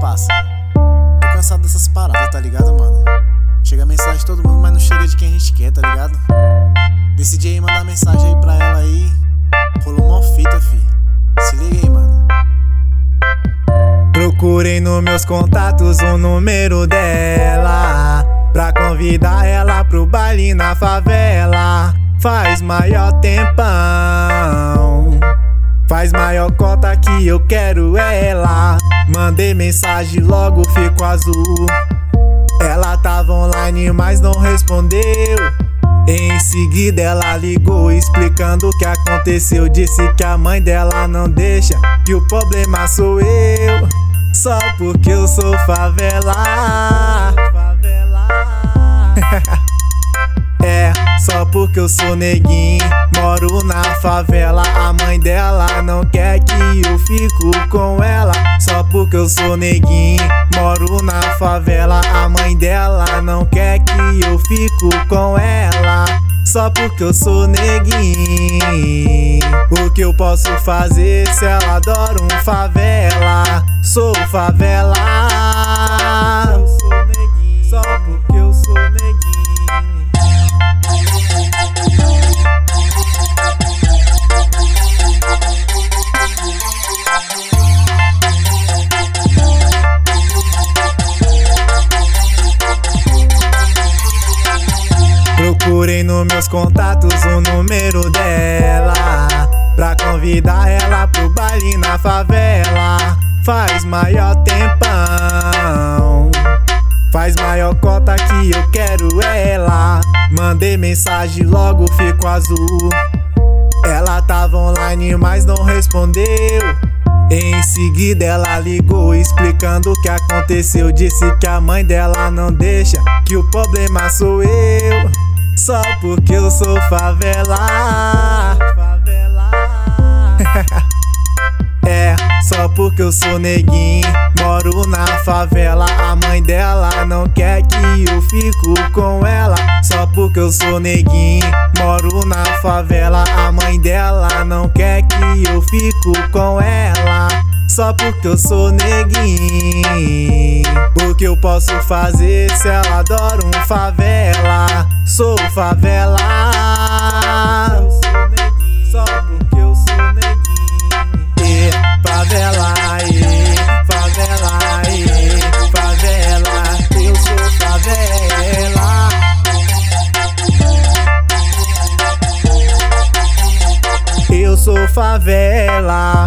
parça. Tô cansado dessas paradas, tá ligado, mano? Chega mensagem de todo mundo, mas não chega de quem a gente quer, tá ligado? Decidi aí mandar mensagem aí pra ela aí. Rolou uma fita, fi. Se liga aí, mano. Procurei nos meus contatos o número dela pra convidar ela pro baile na favela. Faz maior tempão, faz maior cota que eu quero ela. Mandei mensagem logo fico azul. Ela tava online mas não respondeu. Em seguida ela ligou explicando o que aconteceu. Disse que a mãe dela não deixa, que o problema sou eu. Só porque eu sou favela. É, só porque eu sou neguinho, moro na favela. A mãe dela não quer que eu fico com ela. Só porque eu sou neguinho, moro na favela. A mãe dela não quer que eu fico com ela. Só porque eu sou neguinho. O que eu posso fazer se ela adora um favela? Sou favela. Eu sou neguinho, só porque eu sou neguinho. Procurei nos meus contatos o número dela pra convidar ela pro baile na favela. Faz maior tempão, faz maior cota que eu quero ela. Mandei mensagem logo fico azul. Ela tava online mas não respondeu. Em seguida ela ligou explicando o que aconteceu. Disse que a mãe dela não deixa, que o problema sou eu. Só porque eu sou favela. É, só porque eu sou neguinho, moro na favela. A mãe dela não quer que eu fico com ela. Só porque eu sou neguinho, moro na favela. A mãe dela não quer que eu fico com ela. Só porque eu sou neguinho. O que eu posso fazer se ela adora um favela? Sou favela. Eu sou neguinho, só porque eu sou neguinho. Favela, favela, favela. Eu sou favela. Eu sou favela.